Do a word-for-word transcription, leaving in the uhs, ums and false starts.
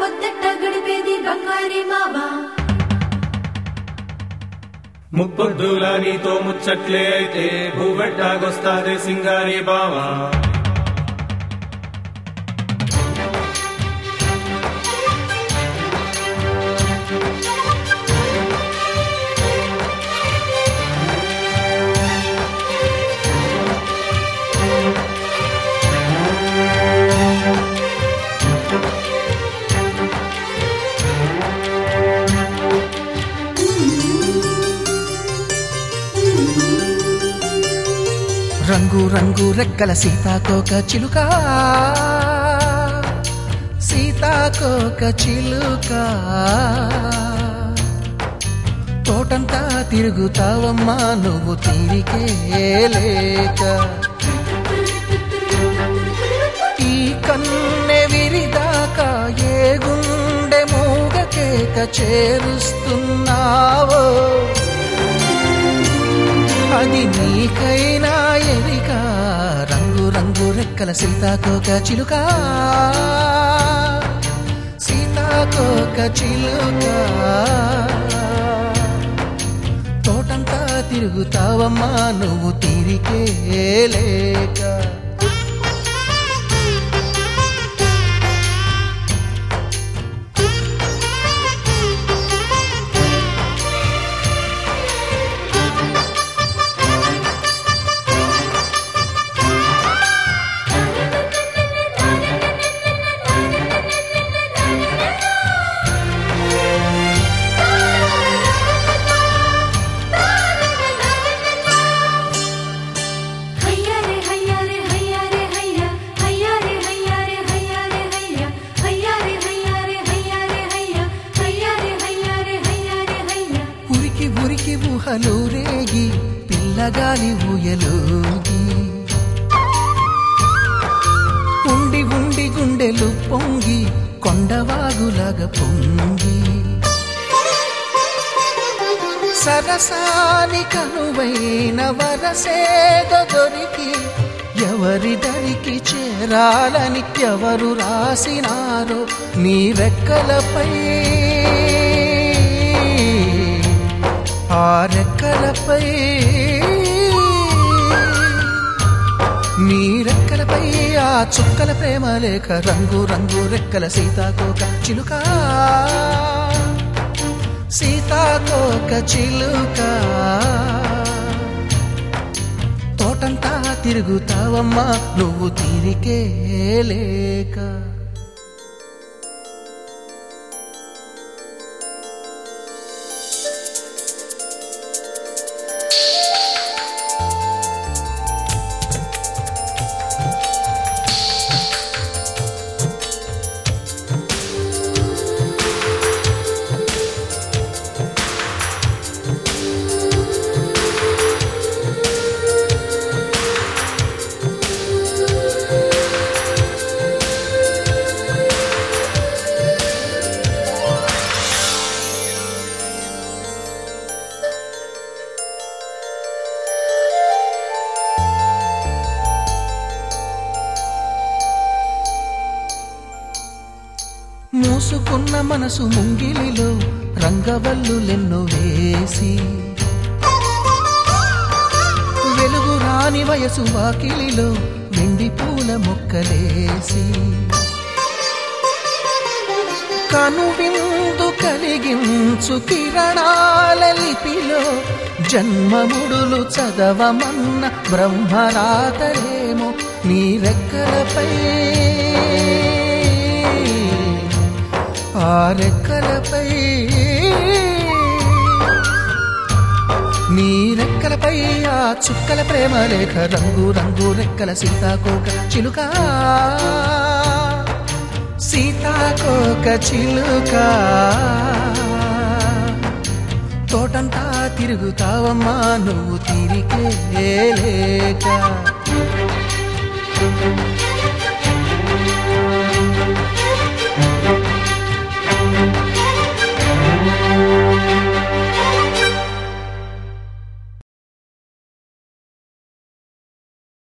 పొద్దట్ట గడిపేది బంగారి మావా ముప్పొద్దుల నీతో ముచ్చట్లే అయితే భూవెట్టాగొస్తాది సింగారి బావా రంగు రంగు రెక్కల సీతాకోక చిలుక సీతాకోక చిలుక తోటంతా తిరుగుతావమ్మా నువ్వు తీరికే లేక ఈ కన్నె విరిదాకా ఏ గుండె మూగ కేక చేరుస్తున్నావో అది నీకైనా ఎరిక రంగు రంగు రెక్కల సీతాకోక చిలుక సీతాకోక చిలుక తోటంతా తిరుగుతావమ్మా నువ్వు తీరికే లేక ఊహలూరేగి పిల్లగాలి ఊయలూగి ఉండి ఉండి గుండెలు పొంగి కొండవాగులాగా పొంగి సరసాని కనువైన వరసేద దొరికి ఎవరి దరికి చేరాలని ఎవరు రాసినారో నీ రెక్కలపై ఆ రెక్కలపై నీ రెక్కలపై ఆ చుక్కల ప్రేమ లేఖ రంగు రంగు రెక్కల సీతాకోక చిలుక సీతాకోక చిలుక తోటంతా తిరుగుతావమ్మా నువ్వు తీరికే లేక మూసుకున్న మనసు ముంగిలిలో రంగవల్లులెన్నో వేసి వెలుగు రాని వయసు వాకిలిలో వెండి పూల మొక్కలేసి కనువిందు కలిగించు కిరణాల లిపిలో జన్మముడులు చదవమన్న బ్రహ్మరాతలేమో నీ రెక్కలపై ఆ రెక్కలపై నీ రెక్కలపై ఆ చుక్కల ప్రేమ లేఖ రంగు రంగు రెక్కల సీతాకోక చిలుక సీతాకోక చిలుక తోటంతా తిరుగుతావమ్మా నువ్వు తీరికే లేక